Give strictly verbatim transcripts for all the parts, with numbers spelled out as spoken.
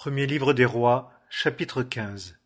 Premier livre des Rois, chapitre quinze.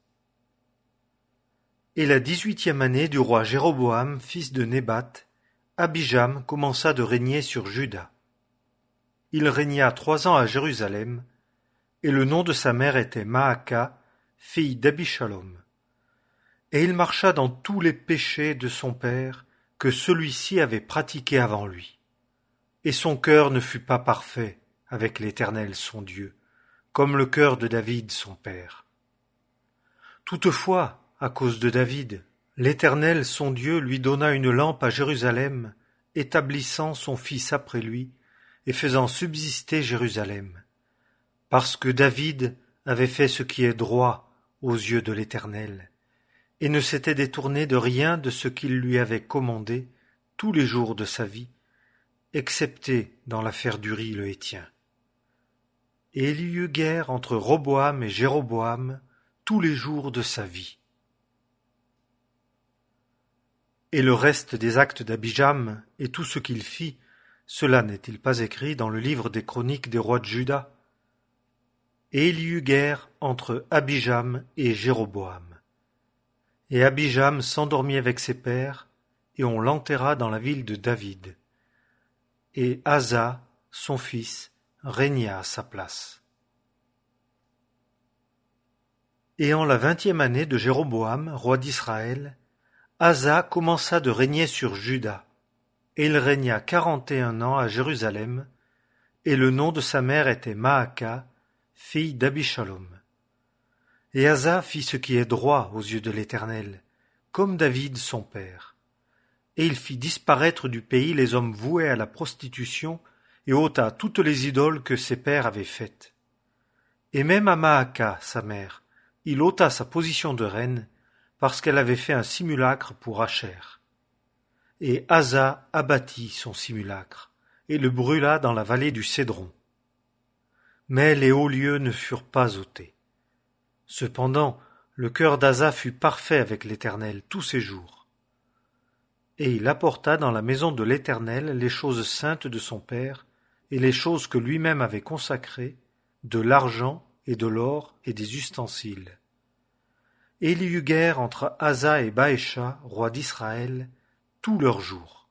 Et la dix-huitième année du roi Jéroboam, fils de Nébat, Abijam commença de régner sur Juda. Il régna trois ans à Jérusalem, et le nom de sa mère était Maaka, fille d'Abishalom. Et il marcha dans tous les péchés de son père que celui-ci avait pratiqués avant lui. Et son cœur ne fut pas parfait avec l'Éternel son Dieu, comme le cœur de David son père. Toutefois, à cause de David, l'Éternel son Dieu lui donna une lampe à Jérusalem, établissant son fils après lui, et faisant subsister Jérusalem, parce que David avait fait ce qui est droit aux yeux de l'Éternel, et ne s'était détourné de rien de ce qu'il lui avait commandé tous les jours de sa vie, excepté dans l'affaire d'Uri le Héthien. Et il y eut guerre entre Roboam et Jéroboam tous les jours de sa vie. Et le reste des actes d'Abijam et tout ce qu'il fit, cela n'est-il pas écrit dans le livre des chroniques des rois de Juda? Et il y eut guerre entre Abijam et Jéroboam. Et Abijam s'endormit avec ses pères, et on l'enterra dans la ville de David. Et Asa, son fils, régna à sa place. Et en la vingtième année de Jéroboam, roi d'Israël, Asa commença de régner sur Juda, et il régna quarante et un ans à Jérusalem, et le nom de sa mère était Maaka, fille d'Abishalom. Et Asa fit ce qui est droit aux yeux de l'Éternel, comme David son père. Et il fit disparaître du pays les hommes voués à la prostitution, et ôta toutes les idoles que ses pères avaient faites. Et même à Maaka, sa mère, il ôta sa position de reine, parce qu'elle avait fait un simulacre pour Asher. Et Asa abattit son simulacre, et le brûla dans la vallée du Cédron. Mais les hauts lieux ne furent pas ôtés. Cependant, le cœur d'Asa fut parfait avec l'Éternel tous ses jours. Et il apporta dans la maison de l'Éternel les choses saintes de son père, et les choses que lui-même avait consacrées, de l'argent et de l'or et des ustensiles. Et il y eut guerre entre Asa et Baécha, roi d'Israël, tous leurs jours.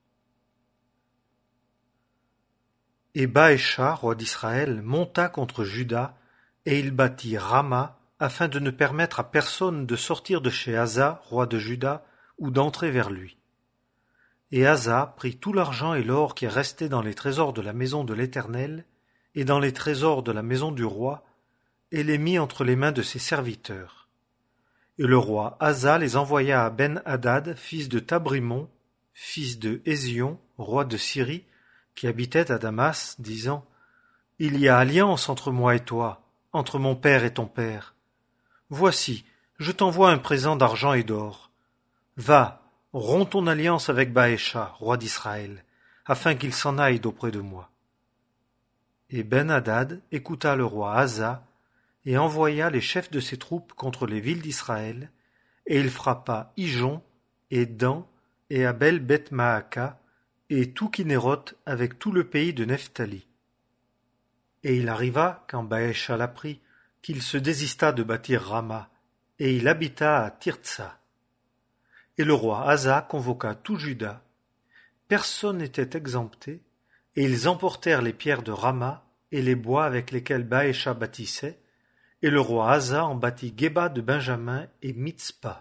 Et Baécha, roi d'Israël, monta contre Juda, et il bâtit Rama, afin de ne permettre à personne de sortir de chez Asa, roi de Juda, ou d'entrer vers lui. Et Asa prit tout l'argent et l'or qui restait dans les trésors de la maison de l'Éternel, et dans les trésors de la maison du roi, et les mit entre les mains de ses serviteurs. Et le roi Asa les envoya à Ben-Hadad, fils de Tabrimon, fils de Hézion, roi de Syrie, qui habitait à Damas, disant « Il y a alliance entre moi et toi, entre mon père et ton père. Voici, je t'envoie un présent d'argent et d'or. Va, romps ton alliance avec Baécha, roi d'Israël, afin qu'il s'en aille d'auprès de moi. » Et Ben-Hadad écouta le roi Asa, et envoya les chefs de ses troupes contre les villes d'Israël, et il frappa Ijon, et Dan, et Abel-Beth-Maaka, et tout Kinéroth avec tout le pays de Nephtali. Et il arriva, quand Baécha l'apprit, qu'il se désista de bâtir Rama, et il habita à Tirtsa. Et le roi Asa convoqua tout Juda. Personne n'était exempté, et ils emportèrent les pierres de Rama et les bois avec lesquels Baécha bâtissait, et le roi Asa en bâtit Géba de Benjamin et Mitzpa.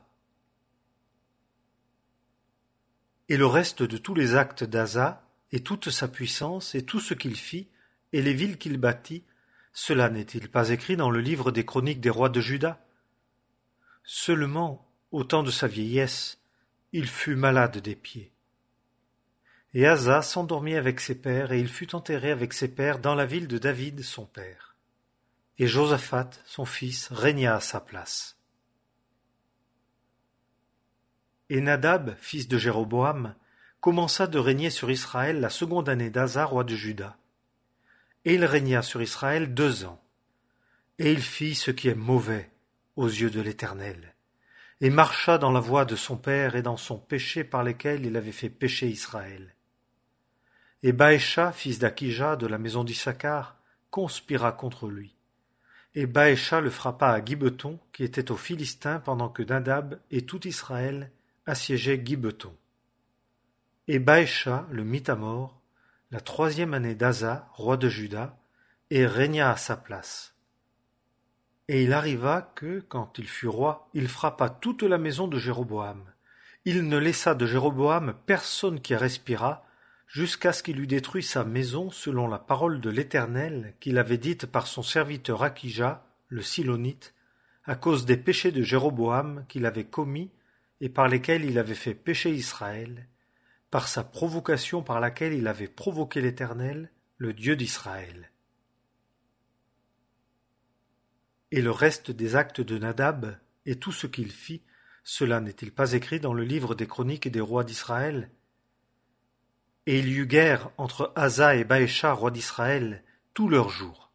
Et le reste de tous les actes d'Asa, et toute sa puissance, et tout ce qu'il fit, et les villes qu'il bâtit, cela n'est-il pas écrit dans le livre des chroniques des rois de Juda? Seulement, au temps de sa vieillesse, il fut malade des pieds. Et Asa s'endormit avec ses pères, et il fut enterré avec ses pères dans la ville de David son père. Et Josaphat, son fils, régna à sa place. Et Nadab, fils de Jéroboam, commença de régner sur Israël la seconde année d'Asa, roi de Juda. Et il régna sur Israël deux ans. Et il fit ce qui est mauvais aux yeux de l'Éternel, et marcha dans la voie de son père et dans son péché par lesquels il avait fait pécher Israël. Et Baécha, fils d'Akija, de la maison d'Issachar, conspira contre lui. Et Baécha le frappa à Gibbeton, qui était aux Philistins, pendant que Nadab et tout Israël assiégeaient Gibbeton. Et Baécha le mit à mort, la troisième année d'Asa, roi de Juda, et régna à sa place. Et il arriva que, quand il fut roi, il frappa toute la maison de Jéroboam. Il ne laissa de Jéroboam personne qui respira, jusqu'à ce qu'il eût détruit sa maison selon la parole de l'Éternel qu'il avait dite par son serviteur Akija, le Silonite, à cause des péchés de Jéroboam qu'il avait commis et par lesquels il avait fait pécher Israël, par sa provocation par laquelle il avait provoqué l'Éternel, le Dieu d'Israël. Et le reste des actes de Nadab, et tout ce qu'il fit, cela n'est-il pas écrit dans le livre des chroniques des rois d'Israël? Et il y eut guerre entre Asa et Baécha, roi d'Israël, tous leurs jours.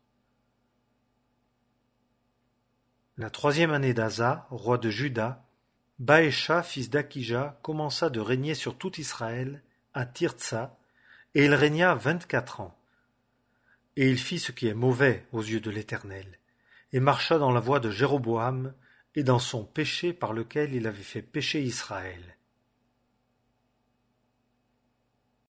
La troisième année d'Asa, roi de Juda, Baécha, fils d'Akija, commença de régner sur tout Israël, à Tirtsa, et il régna vingt-quatre ans. Et il fit ce qui est mauvais aux yeux de l'Éternel, et marcha dans la voie de Jéroboam, et dans son péché par lequel il avait fait pécher Israël.